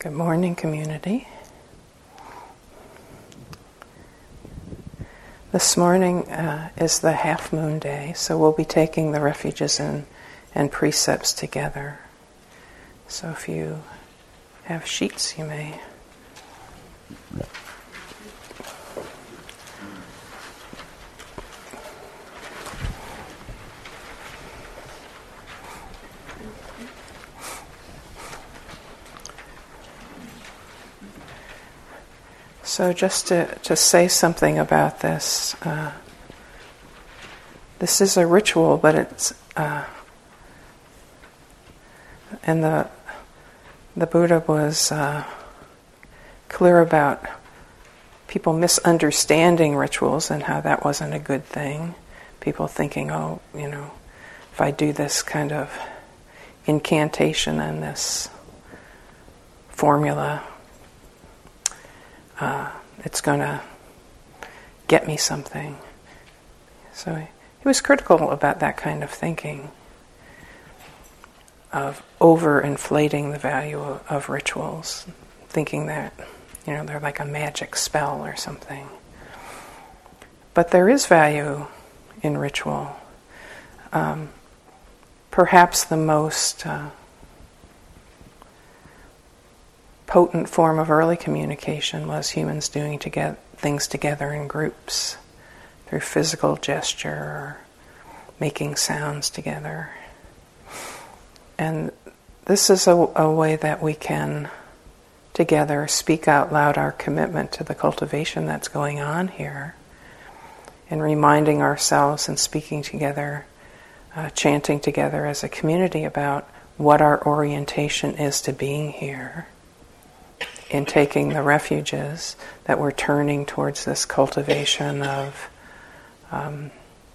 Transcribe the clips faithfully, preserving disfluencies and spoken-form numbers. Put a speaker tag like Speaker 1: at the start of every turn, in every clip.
Speaker 1: Good morning, community. This morning uh, is the half moon day, so we'll be taking the refuges and, and precepts together. So if you have sheets, you may. So just to, to say something about this, uh, this is a ritual, but it's, uh, and the the Buddha was uh, clear about people misunderstanding rituals and how that wasn't a good thing. People thinking, oh, you know, if I do this kind of incantation and this formula, Uh, it's going to get me something. So he, he was critical about that kind of thinking, of overinflating the value of, of rituals, thinking that, you know, they're like a magic spell or something. But there is value in ritual. Um, perhaps the most uh, potent form of early communication was humans doing to get things together in groups through physical gesture or making sounds together. And this is a, a way that we can together speak out loud our commitment to the cultivation that's going on here, and reminding ourselves and speaking together, uh, chanting together as a community about what our orientation is to being here. In taking the refuges, that we're turning towards this cultivation of um,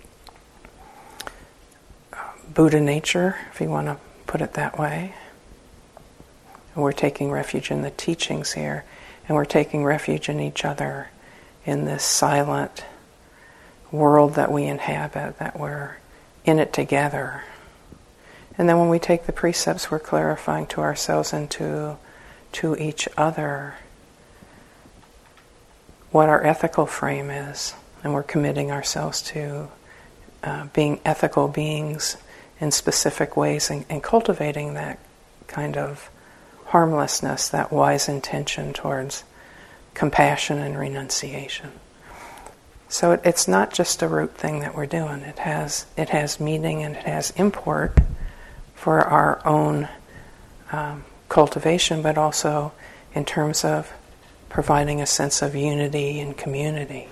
Speaker 1: Buddha nature, if you want to put it that way. And we're taking refuge in the teachings here, and we're taking refuge in each other in this silent world that we inhabit, that we're in it together. And then when we take the precepts, we're clarifying to ourselves and to to each other what our ethical frame is, and we're committing ourselves to uh, being ethical beings in specific ways, and, and cultivating that kind of harmlessness, that wise intention towards compassion and renunciation. So it, it's not just a rote thing that we're doing. It has it has meaning and it has import for our own um, cultivation, but also in terms of providing a sense of unity and community.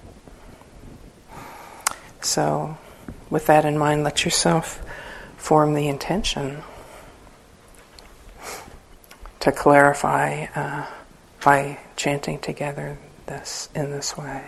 Speaker 1: So, with that in mind, let yourself form the intention to clarify uh, by chanting together this in this way.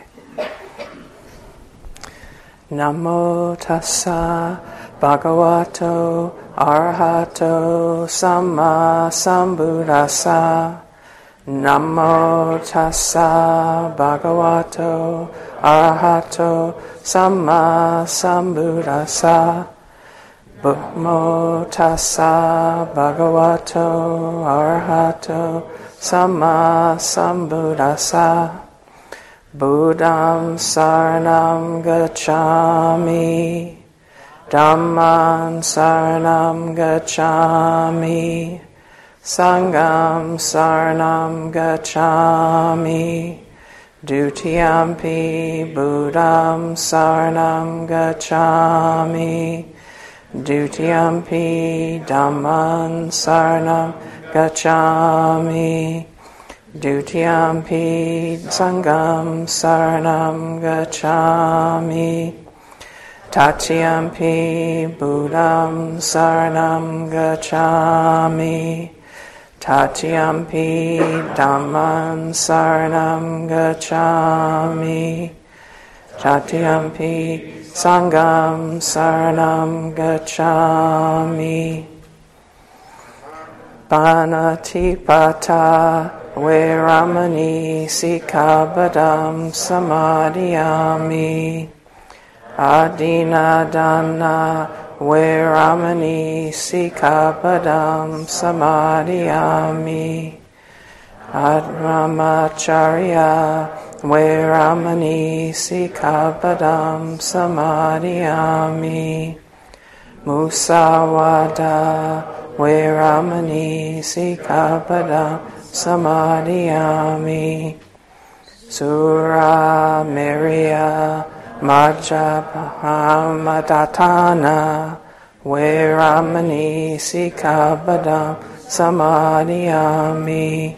Speaker 1: Namo tassa bhagavato arahato samma sambuddhassa. Namo tassa bhagavato arahato samma sambuddhassa. Namo tassa bhagavato arahato samma sambuddhassa. Buddham saranam gacchami, Dhamman saranam gacchami, Sangham saranam gacchami, Dutiyampi Buddham saranam gacchami, Dutiyampi Dhamman saranam gacchami, Dutiyampi Sangham saranam gacchami, Tatiyampi Buddham saranam gacchami, Tatiyampi Dhamman saranam gacchami, Tatiyampi Sangham saranam gacchami. Panatipata Veramani Sikabadam Samadhiyami. Adinadana Veramani Sikabadam Samadhiyami. Brahmacharya Vairamani Sikapadam Samadhiyami Musawada Vairamani Sikapadam Samadhiyami Sura Meriya Majjhapamatana Vairamani Sikapadam Samadhiyami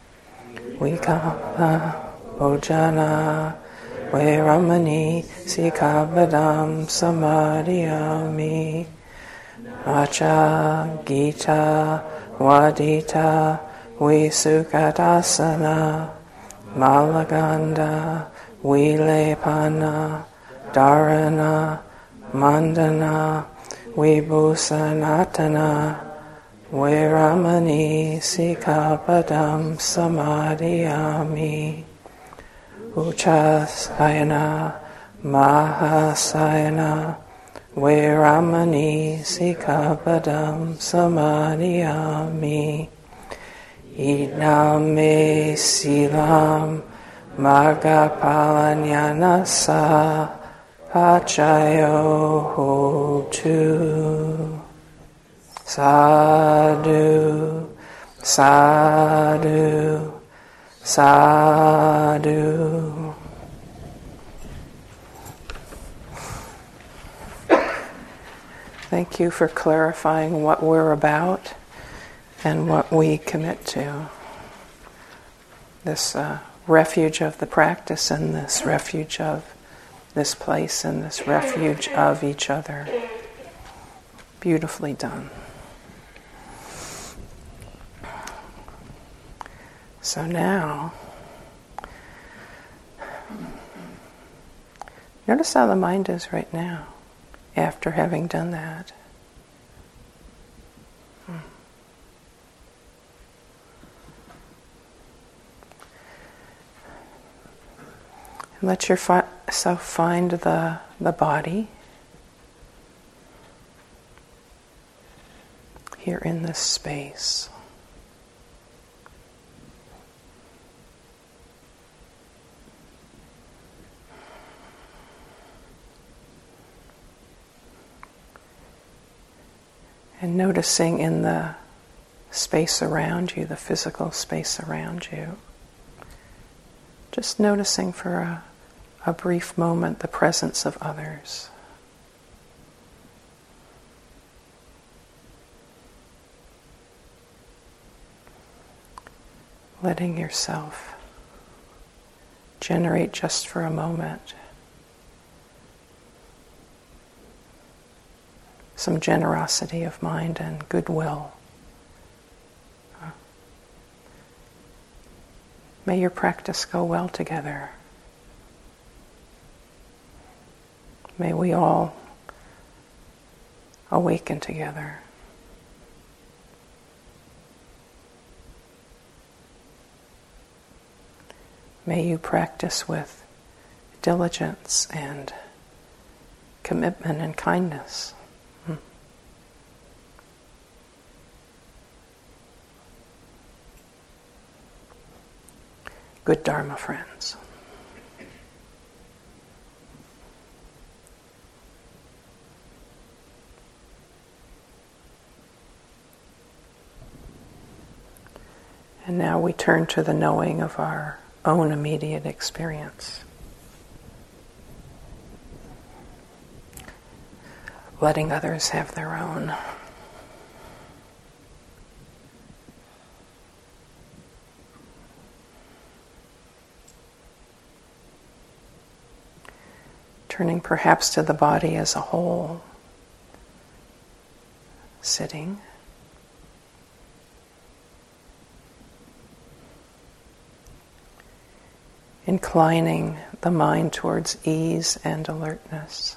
Speaker 1: Vikapa Bhojana Vairamani Sikapadam Samadhiyami Vacha Gita Wadita Visukatasana Malaganda Vilepana Dharana Mandana Vibhusanatana Vairamani Sikapadam Samadhiyami Uchasayana Mahasayana Vairamani Sikapadam Samadhiyami Idname Silam Magapalanyanasa Pachayo Hotu Sadhu, sadhu, sadhu. Thank you for clarifying what we're about and what we commit to. This uh, refuge of the practice and this refuge of this place and this refuge of each other. Beautifully done. So now, notice how the mind is right now after having done that. Hmm. And let yourself find the, the body here in this space. And noticing in the space around you, the physical space around you, just noticing for a, a brief moment the presence of others. Letting yourself generate just for a moment some generosity of mind and goodwill. May your practice go well together. May we all awaken together. May you practice with diligence and commitment and kindness. Good Dharma friends. And now we turn to the knowing of our own immediate experience. Letting others have their own. Turning perhaps to the body as a whole, sitting. Inclining the mind towards ease and alertness.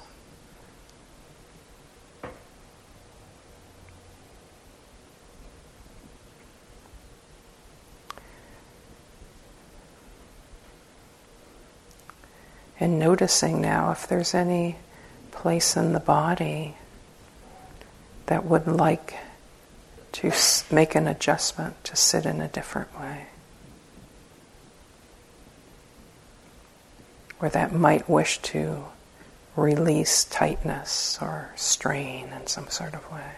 Speaker 1: And noticing now if there's any place in the body that would like to make an adjustment to sit in a different way. or that might wish to release tightness or strain in some sort of way.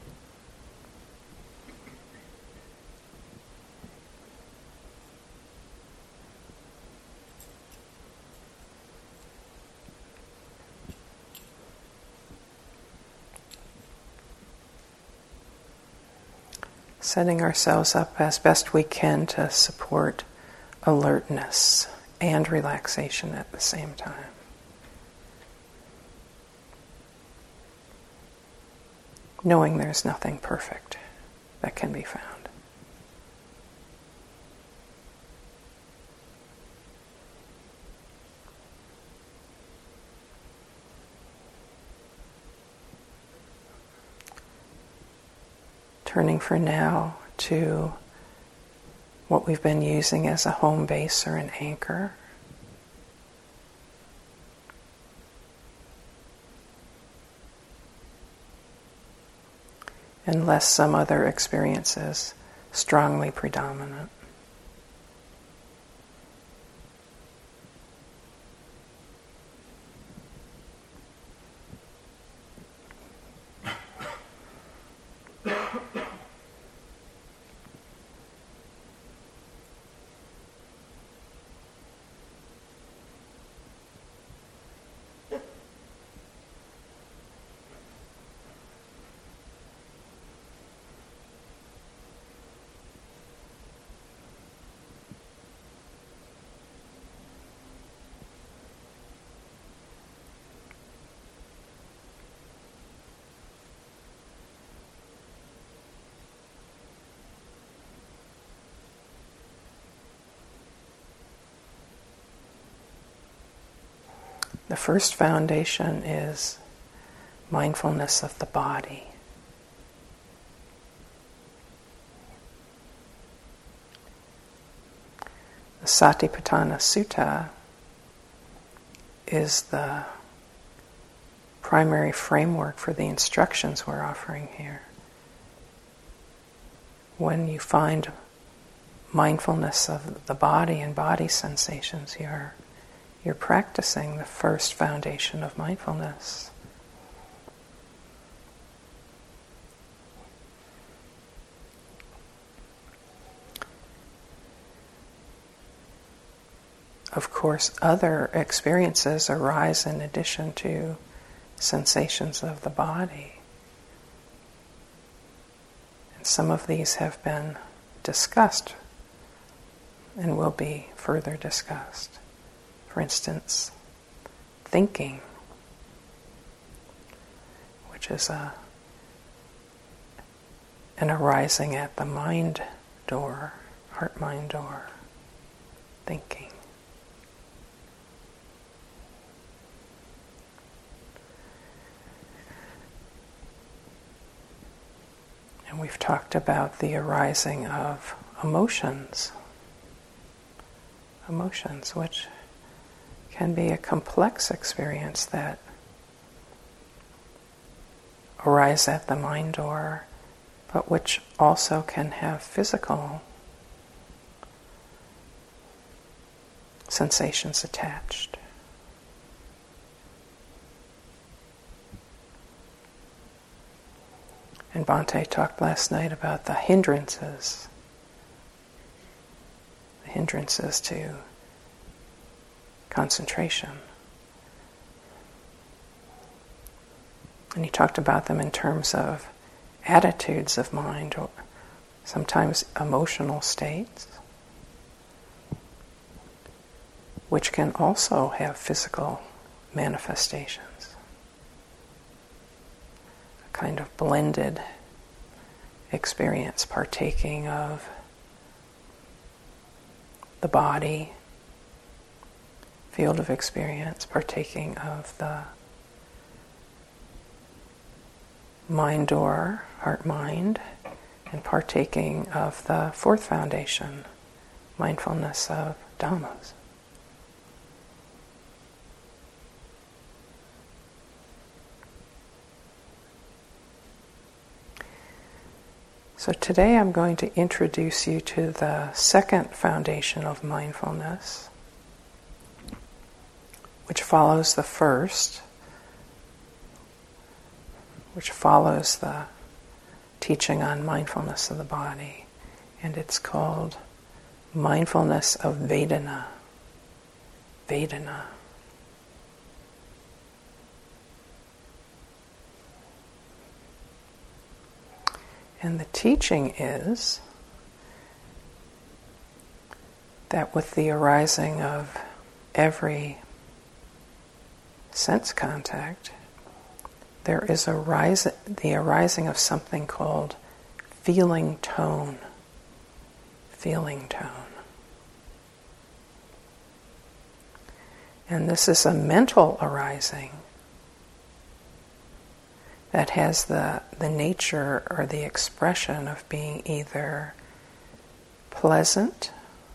Speaker 1: Setting ourselves up as best we can to support alertness and relaxation at the same time. Knowing there's nothing perfect that can be found. Turning for now to what we've been using as a home base or an anchor. Unless some other experience is strongly predominant. The first foundation is mindfulness of the body. The Satipatthana Sutta is the primary framework for the instructions we're offering here. When you find mindfulness of the body and body sensations, you're You're practicing the first foundation of mindfulness. Of course, other experiences arise in addition to sensations of the body. And some of these have been discussed and will be further discussed. For instance, thinking, which is a, an arising at the mind door, heart-mind door, thinking. And we've talked about the arising of emotions, emotions which can be a complex experience that arise at the mind door, but which also can have physical sensations attached. And Bhante talked last night about the hindrances, the hindrances to concentration. And he talked about them in terms of attitudes of mind, or sometimes emotional states, which can also have physical manifestations. A kind of blended experience, partaking of the body, field of experience, partaking of the mind door, heart-mind, and partaking of the fourth foundation, mindfulness of Dhammas. So today I'm going to introduce you to the second foundation of mindfulness, which follows the first, which follows the teaching on mindfulness of the body, and it's called mindfulness of Vedana. Vedana. And the teaching is that with the arising of every sense contact, there is a rise, the arising of something called feeling tone. Feeling tone. And this is a mental arising that has the, the nature or the expression of being either pleasant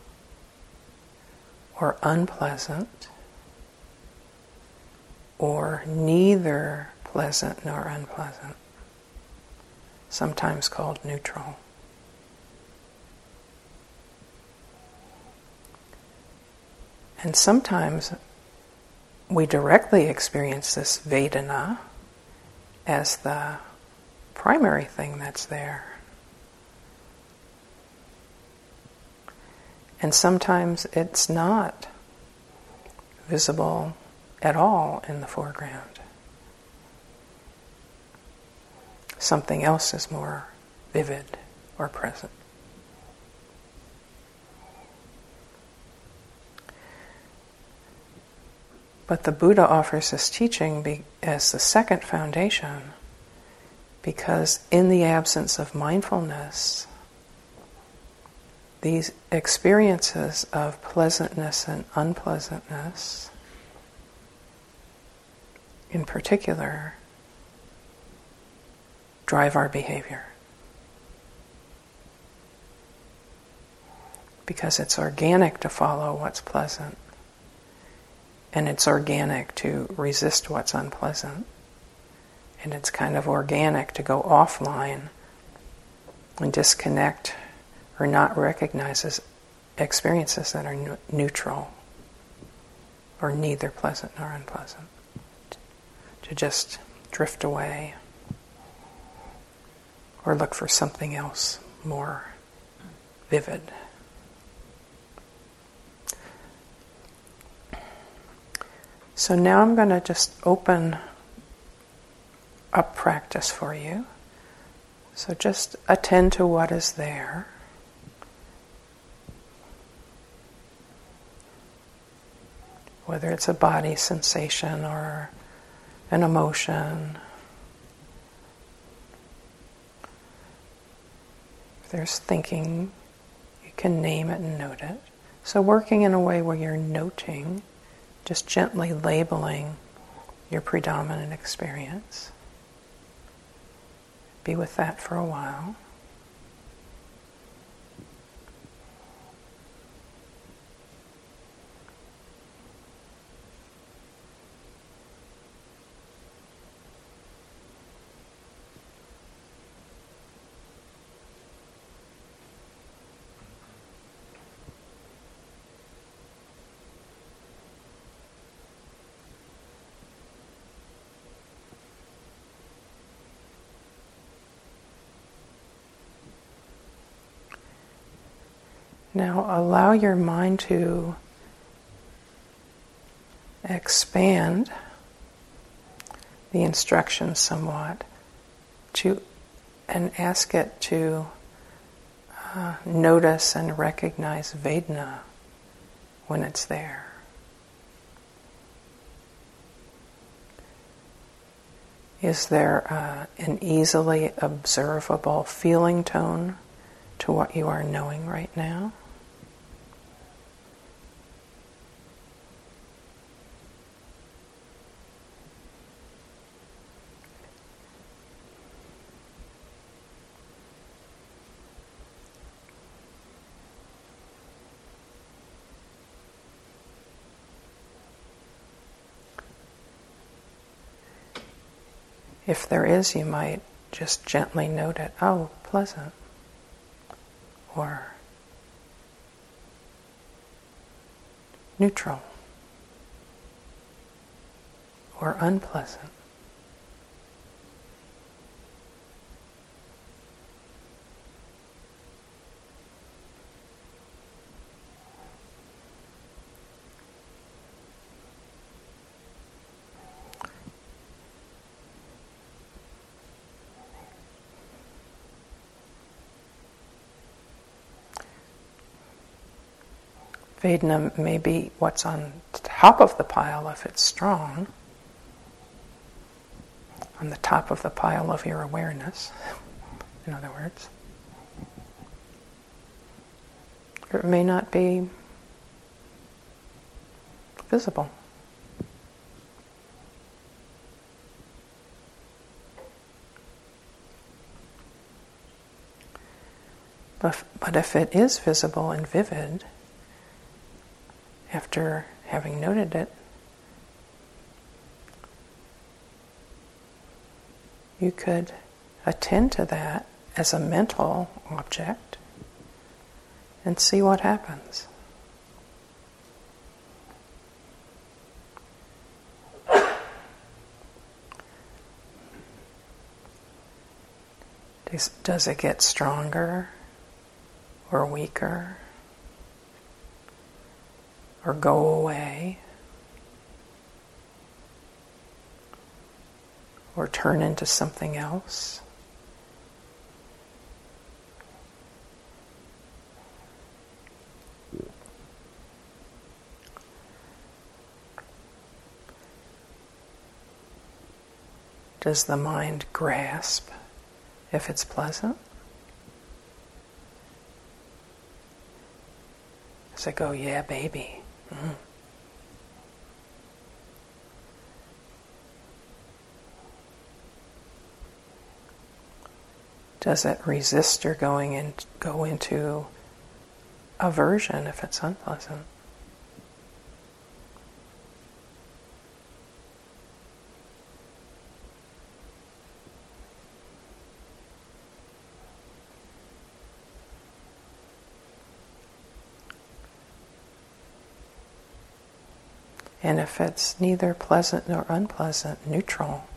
Speaker 1: or unpleasant, or neither pleasant nor unpleasant, sometimes called neutral. And sometimes we directly experience this Vedana as the primary thing that's there. And sometimes it's not visible at all in the foreground. Something else is more vivid or present. But the Buddha offers this teaching be, as the second foundation, because in the absence of mindfulness, these experiences of pleasantness and unpleasantness, in particular, drive our behavior. Because it's organic to follow what's pleasant. And it's organic to resist what's unpleasant. And it's kind of organic to go offline and disconnect or not recognize as experiences that are ne- neutral or neither pleasant nor unpleasant. To just drift away or look for something else more vivid. So now I'm going to just open up practice for you. So just attend to what is there. Whether it's a body sensation or an emotion. If there's thinking, you can name it and note it. So working in a way where you're noting, just gently labeling your predominant experience. Be with that for a while. Now allow your mind to expand the instructions somewhat to, and ask it to uh, notice and recognize Vedana when it's there. Is there uh, an easily observable feeling tone to what you are knowing right now? If there is, you might just gently note it. Oh, pleasant. Or neutral. or unpleasant. Vedana may be what's on top of the pile if it's strong, on the top of the pile of your awareness, in other words. Or it may not be visible. But, but if it is visible and vivid, after having noted it, you could attend to that as a mental object and see what happens. Does, does it get stronger or weaker? Or go away, or turn into something else? Does the mind grasp if it's pleasant? Does it go, yeah, baby? Mm. Does it resist or going in, go into aversion if it's unpleasant? And if it's neither pleasant nor unpleasant, neutral,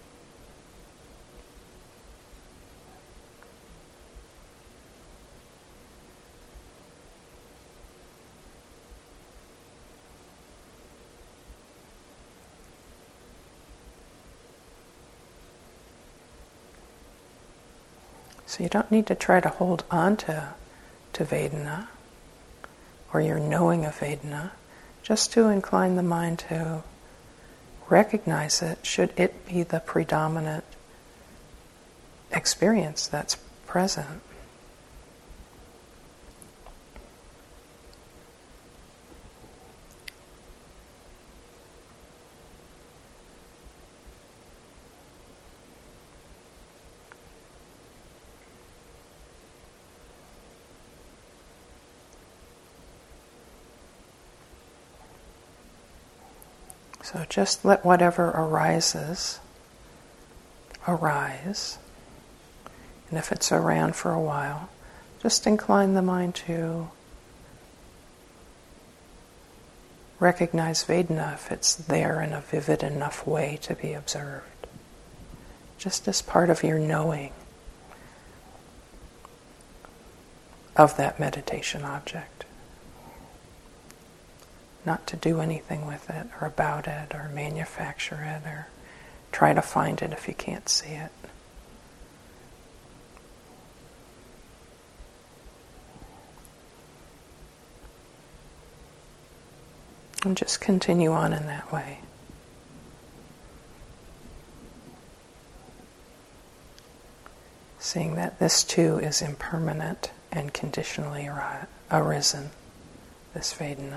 Speaker 1: so you don't need to try to hold on to, to Vedana or your knowing of Vedana, just to incline the mind to recognize it, should it be the predominant experience that's present. So just let whatever arises, arise. And if it's around for a while, just incline the mind to recognize Vedana if it's there in a vivid enough way to be observed. Just as part of your knowing of that meditation object. Not to do anything with it or about it or manufacture it or try to find it if you can't see it. And just continue on in that way. Seeing that this too is impermanent and conditionally arisen, this Vedana.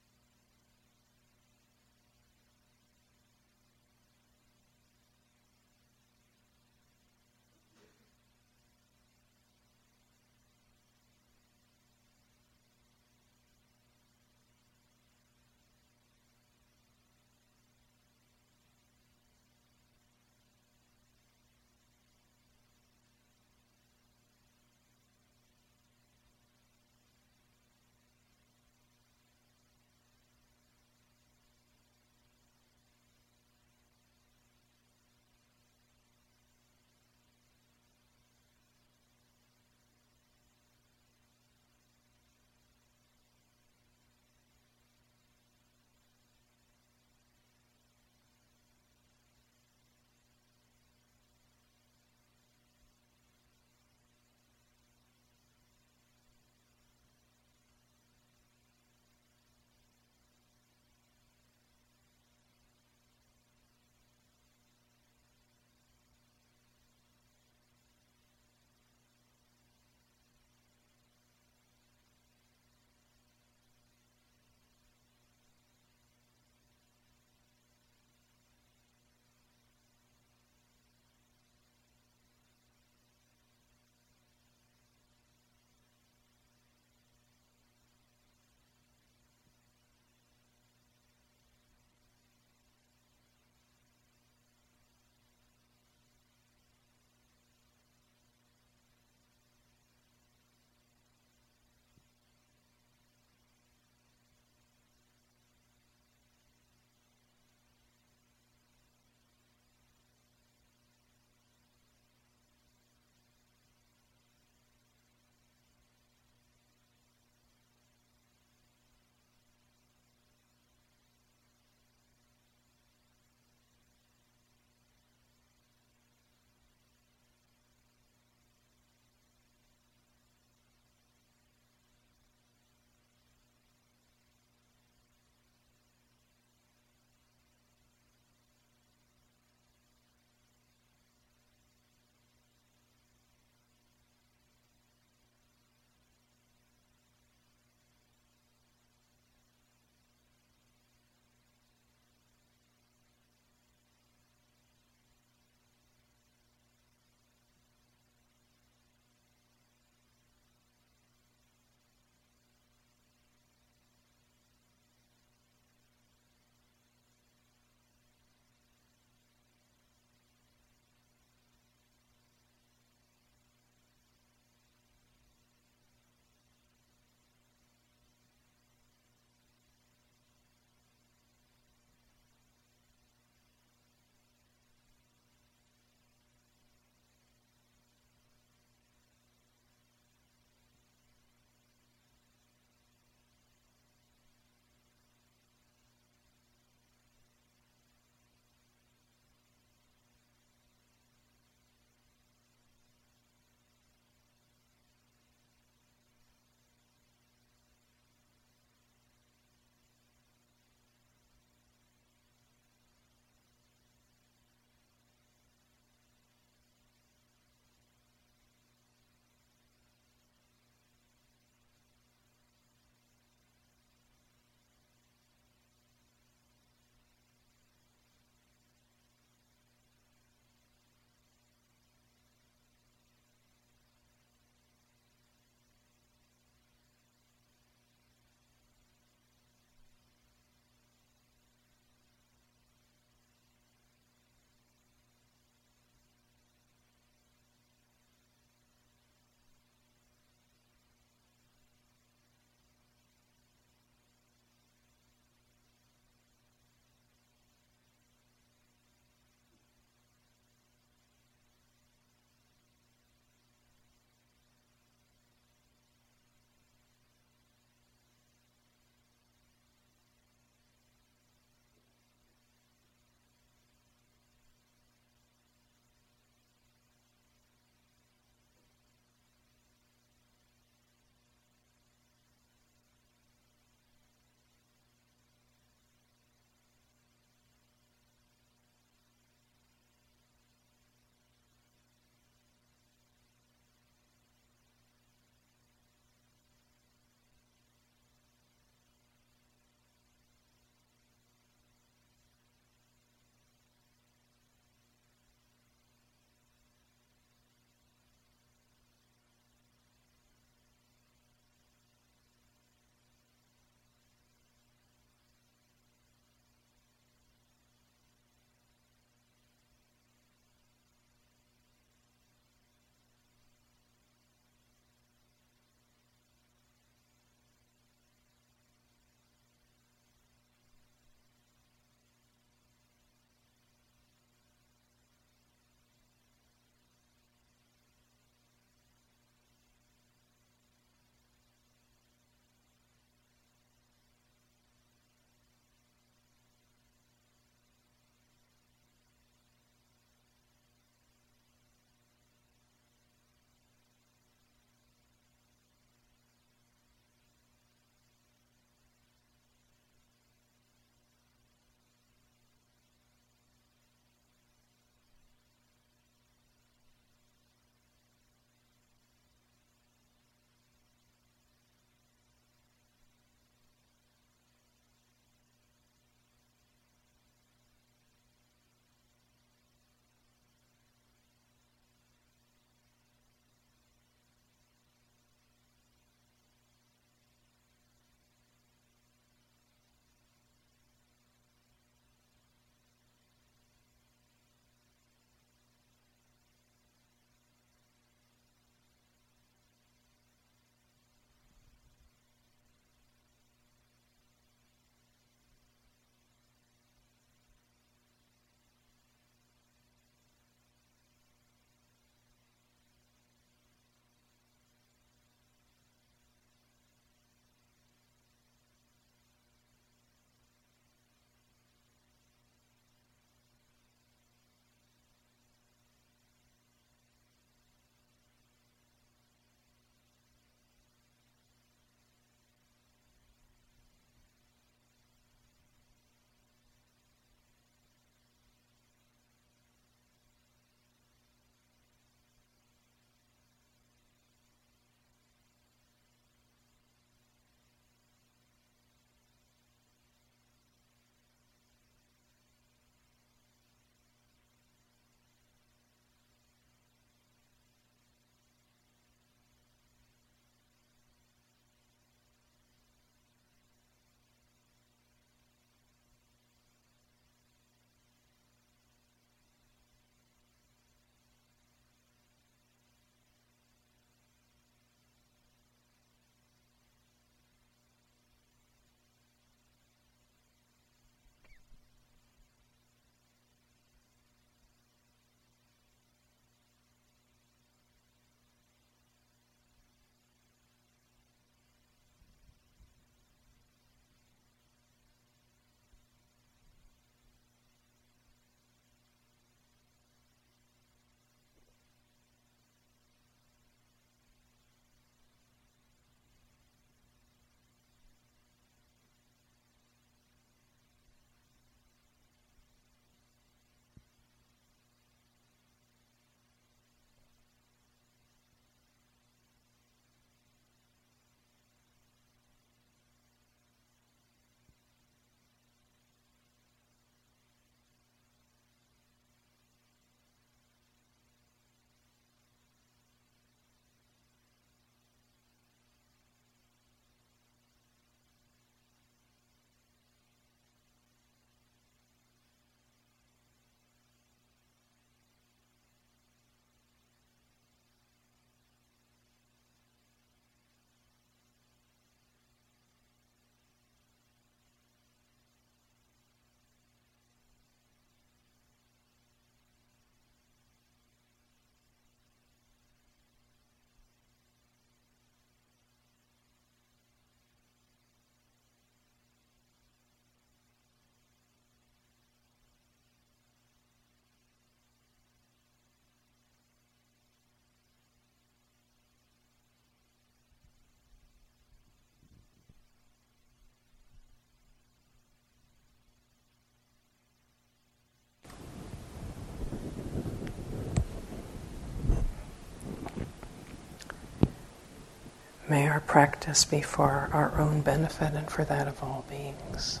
Speaker 1: May our practice be for our own benefit and for that of all beings.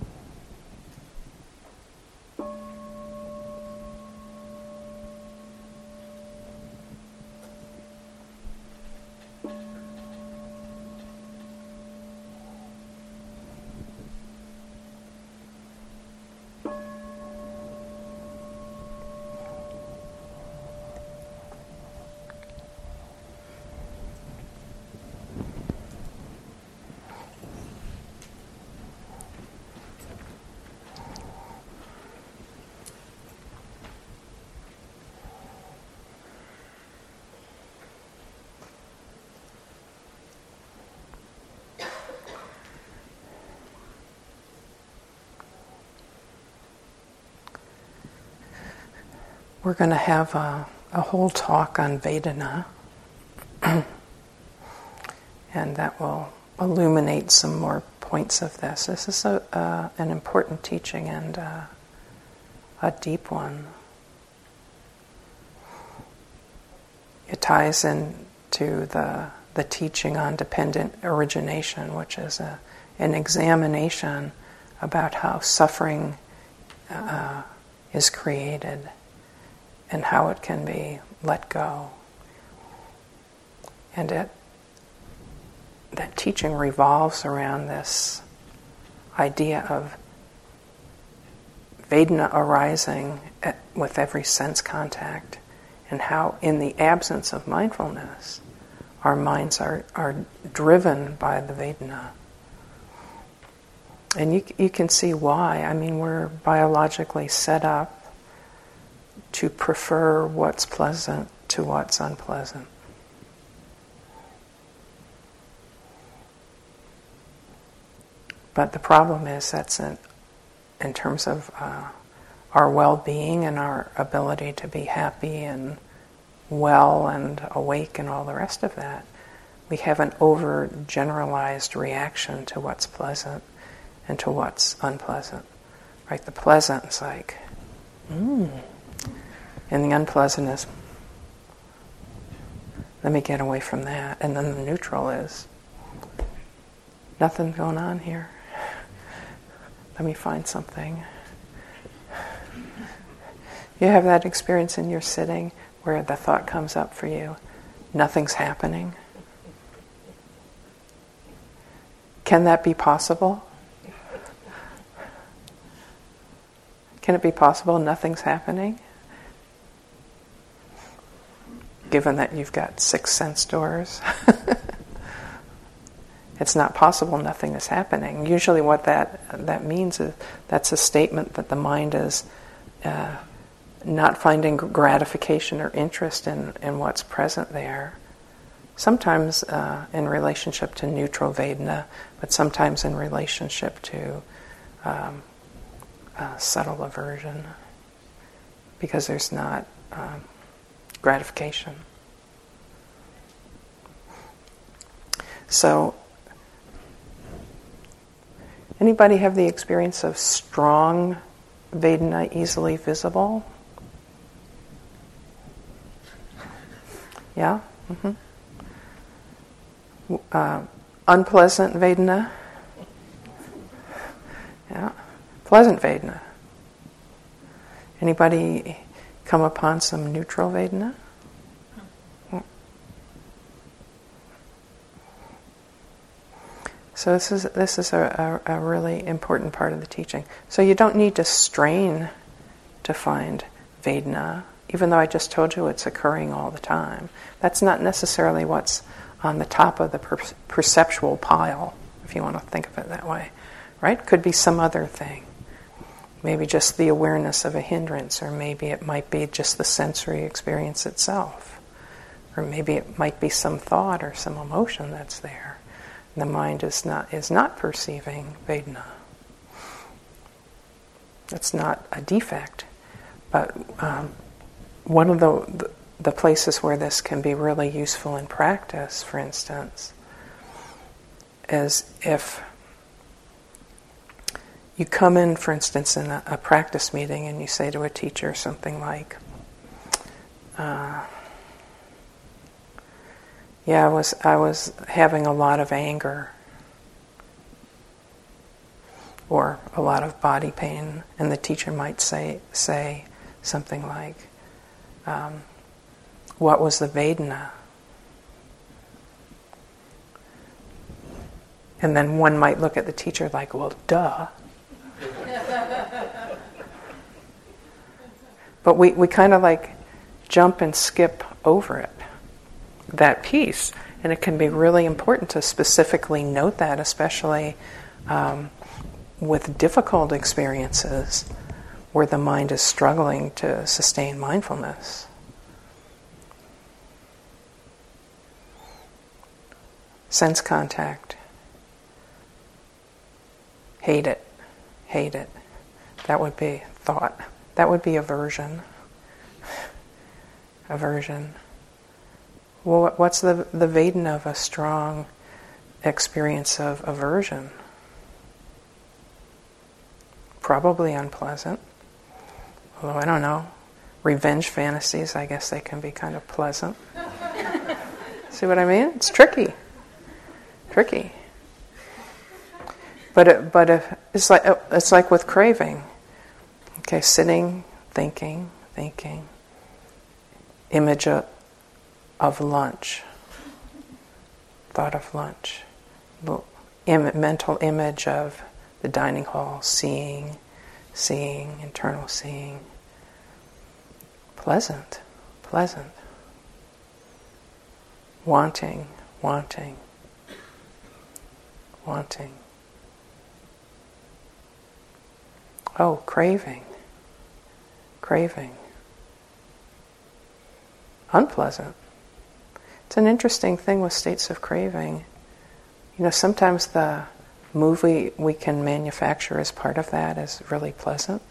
Speaker 1: We're going to have a, a whole talk on Vedana, and that will illuminate some more points of this. This is a, uh, an important teaching and uh, a deep one. It ties into the the teaching on dependent origination, which is a, an examination about how suffering uh, is created and how it can be let go. And it, that teaching revolves around this idea of Vedana arising at, with every sense contact, and how in the absence of mindfulness, our minds are, are driven by the Vedana. And you, you can see why. I mean, we're biologically set up to prefer what's pleasant to what's unpleasant. But the problem is that's in, in terms of uh, our well-being and our ability to be happy and well and awake and all the rest of that, we have an over-generalized reaction to what's pleasant and to what's unpleasant. Right? The pleasant is like, mmm. And the unpleasant is, let me get away from that. And then the neutral is, nothing going on here. Let me find something. You have that experience in your sitting where the thought comes up for you, nothing's happening. Can that be possible? Can it be possible nothing's happening? Given that you've got six sense doors. It's not possible nothing is happening. Usually what that that means is that's a statement that the mind is uh, not finding gratification or interest in, in what's present there. Sometimes uh, in relationship to neutral Vedana, but sometimes in relationship to um, uh, subtle aversion, because there's not um, gratification. So, anybody have the experience of strong Vedana easily visible? Yeah? Mm-hmm. Uh, unpleasant Vedana? Yeah. Pleasant Vedana? Anybody come upon some neutral Vedana? So this is this is a, a, a really important part of the teaching. So you don't need to strain to find Vedana, even though I just told you it's occurring all the time. That's not necessarily what's on the top of the per- perceptual pile, if you want to think of it that way. Right? Could be some other thing. Maybe just the awareness of a hindrance, or maybe it might be just the sensory experience itself. Or maybe it might be some thought or some emotion that's there. The mind is not is not perceiving Vedana. It's not a defect, but um, one of the, the the places where this can be really useful in practice, for instance, is if you come in, for instance, in a, a practice meeting, and you say to a teacher something like, uh, Yeah, I was I was having a lot of anger or a lot of body pain, and the teacher might say say something like, um, "What was the Vedana?" And then one might look at the teacher like, "Well, duh." But we, we kind of like jump and skip over it, that piece. And it can be really important to specifically note that, especially um, with difficult experiences where the mind is struggling to sustain mindfulness. Sense contact. Hate it. Hate it. That would be thought. That would be aversion. Aversion. Well, what's the, the Vedana of a strong experience of aversion? Probably unpleasant. Although, I don't know. Revenge fantasies, I guess they can be kind of pleasant. See what I mean? It's tricky. Tricky. But it, but if, it's like it's like with craving. Okay, sitting, thinking, thinking. Image of, of lunch. Thought of lunch. Im- mental image of the dining hall, seeing, seeing, internal seeing. Pleasant, pleasant. Wanting, wanting, wanting. Oh, craving, craving. Unpleasant. It's an interesting thing with states of craving. You know, sometimes the movie we can manufacture as part of that is really pleasant.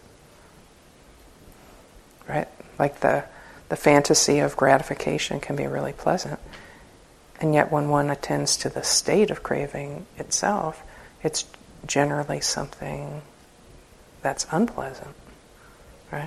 Speaker 1: Right? Like the, the fantasy of gratification can be really pleasant. And yet when one attends to the state of craving itself, it's generally something that's unpleasant, right?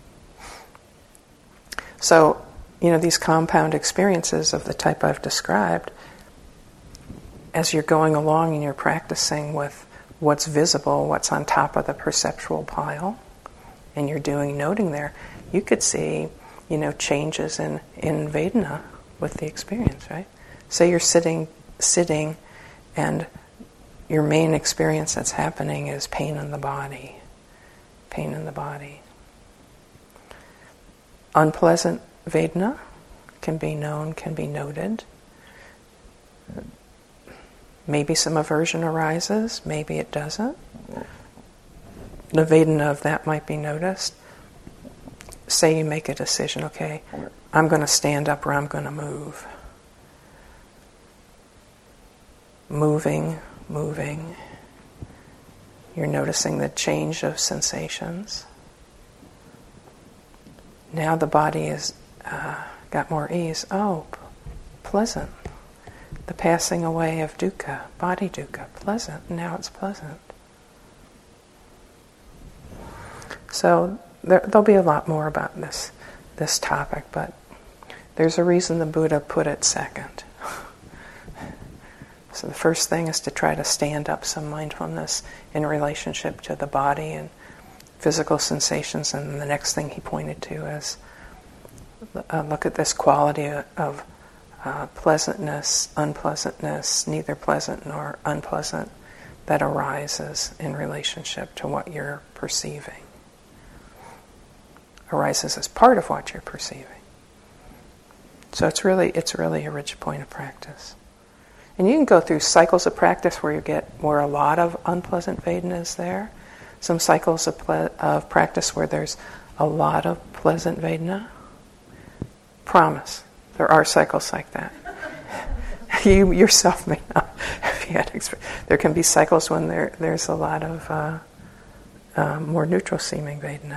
Speaker 1: So, you know, these compound experiences of the type I've described, as you're going along and you're practicing with what's visible, what's on top of the perceptual pile, and you're doing noting there, you could see, you know, changes in, in Vedana with the experience, right? Say you're sitting, sitting, and your main experience that's happening is pain in the body. Pain in the body. Unpleasant Vedana can be known, can be noted. Maybe some aversion arises, maybe it doesn't. The Vedana of that might be noticed. Say you make a decision, okay, I'm going to stand up or I'm going to move. Moving, moving. You're noticing the change of sensations. Now the body has uh, got more ease. Oh, p- pleasant. The passing away of dukkha, body dukkha, pleasant. Now it's pleasant. So there, there'll be a lot more about this, this topic, but there's a reason the Buddha put it second. So the first thing is to try to stand up some mindfulness in relationship to the body and physical sensations, and the next thing he pointed to is uh, look at this quality of uh, pleasantness, unpleasantness, neither pleasant nor unpleasant, that arises in relationship to what you're perceiving. Arises as part of what you're perceiving. So it's really it's really a rich point of practice. And you can go through cycles of practice where you get where a lot of unpleasant Vedana is there. Some cycles of, ple- of practice where there's a lot of pleasant Vedana. Promise, there are cycles like that. You yourself may not have had experience. There can be cycles when there there's a lot of uh, uh, more neutral seeming Vedana.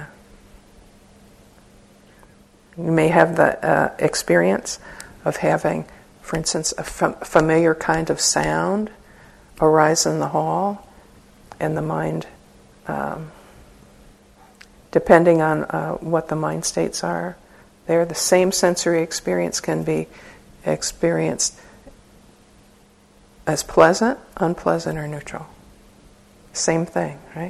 Speaker 1: You may have the uh, experience of having, for instance, a fam- familiar kind of sound arise in the hall, and the mind, um, depending on uh, what the mind states are, there the same sensory experience can be experienced as pleasant, unpleasant, or neutral. Same thing, right?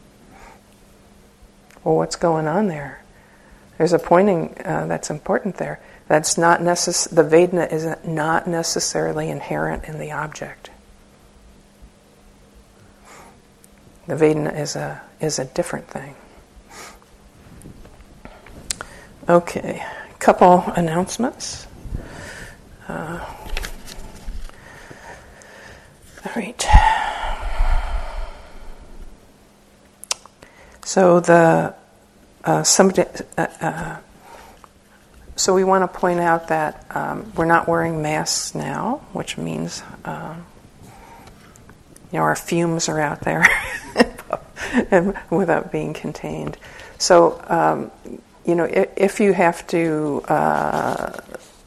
Speaker 1: Well, what's going on there? There's a pointing uh, that's important there. That's not necess- the Vedana is not necessarily inherent in the object. The Vedana is a is a different thing. Okay, couple announcements. Uh, all right. So the uh, somebody. Uh, uh, so we want to point out that um, we're not wearing masks now, which means um, you know our fumes are out there without being contained. So um, you know if, if you have to uh,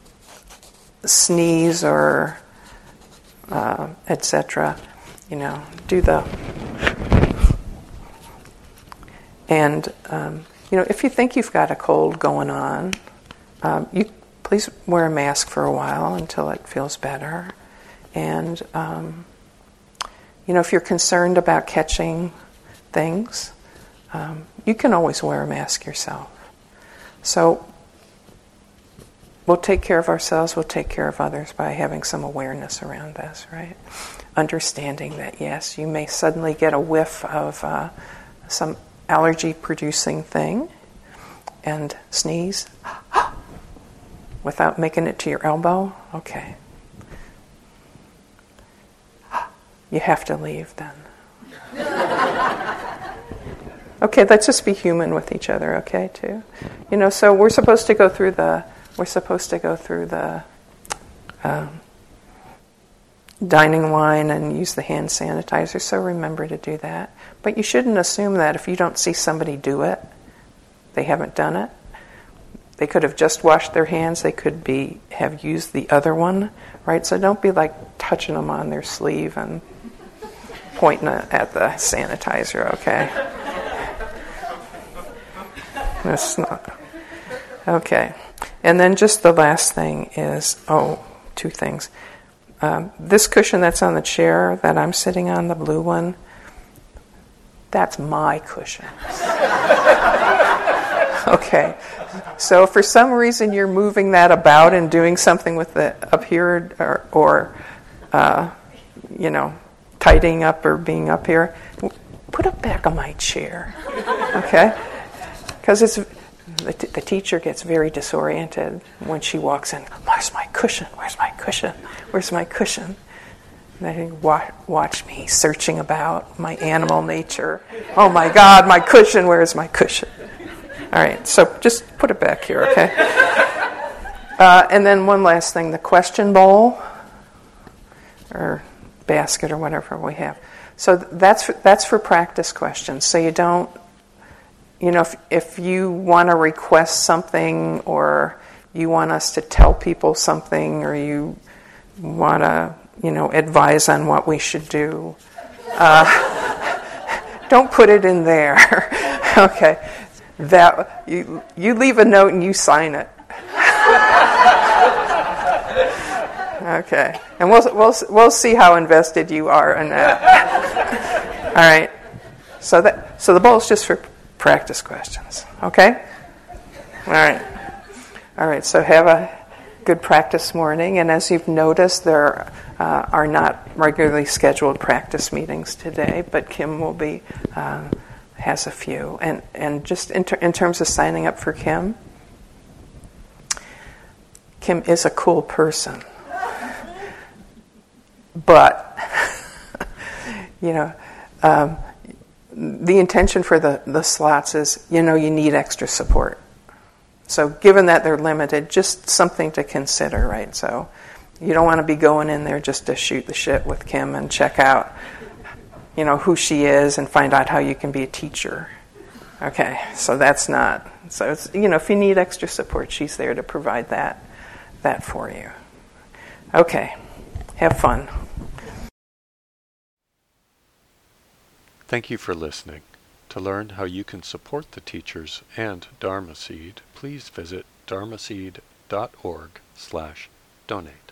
Speaker 1: sneeze or uh, et cetera, you know, do the and um, you know if you think you've got a cold going on, um, you please wear a mask for a while until it feels better. And um, you know if you're concerned about catching things, um, you can always wear a mask yourself. So we'll take care of ourselves, we'll take care of others by having some awareness around this, right? Understanding that, yes, you may suddenly get a whiff of uh, some allergy-producing thing and sneeze without making it to your elbow. Okay. You have to leave then. Okay, let's just be human with each other, okay, too? You know, so we're supposed to go through the We're supposed to go through the um, dining line and use the hand sanitizer, so remember to do that. But you shouldn't assume that if you don't see somebody do it, they haven't done it. They could have just washed their hands. They could be have used the other one, right? So don't be like touching them on their sleeve and pointing at the sanitizer, okay? That's not... Okay. And then just the last thing is, oh, two things. Um, this cushion that's on the chair that I'm sitting on, the blue one, that's my cushion. Okay. So if for some reason you're moving that about and doing something with it up here or, or uh, you know, tidying up or being up here, put it back on my chair. Okay? Because it's... The, t- the teacher gets very disoriented when she walks in. Where's my cushion? Where's my cushion? Where's my cushion? And they wa- watch me searching about my animal nature. Oh my God, my cushion, where's my cushion? All right, so just put it back here, okay? Uh, and then one last thing, the question bowl or basket or whatever we have. So that's for, that's for practice questions. So you don't You know, if, if you want to request something or you want us to tell people something or you want to, you know, advise on what we should do, uh, don't put it in there. Okay. That you you leave a note and you sign it. Okay. And we'll we'll we'll see how invested you are in that. All right. So that so the bowl is just for practice questions, okay? All right. All right, so have a good practice morning. And as you've noticed, there uh, are not regularly scheduled practice meetings today, but Kim will be, uh, has a few. And, and just in, ter- in terms of signing up for Kim, Kim is a cool person. But, you know, um, the intention for the, the slots is, you know, you need extra support. So given that they're limited, just something to consider, right? So you don't want to be going in there just to shoot the shit with Kim and check out, you know, who she is and find out how you can be a teacher. Okay, so that's not. So, it's, you know, if you need extra support, she's there to provide that, that for you. Okay, have fun.
Speaker 2: Thank you for listening. To learn how you can support the teachers and Dharma Seed, please visit dharmaseed dot org slash donate.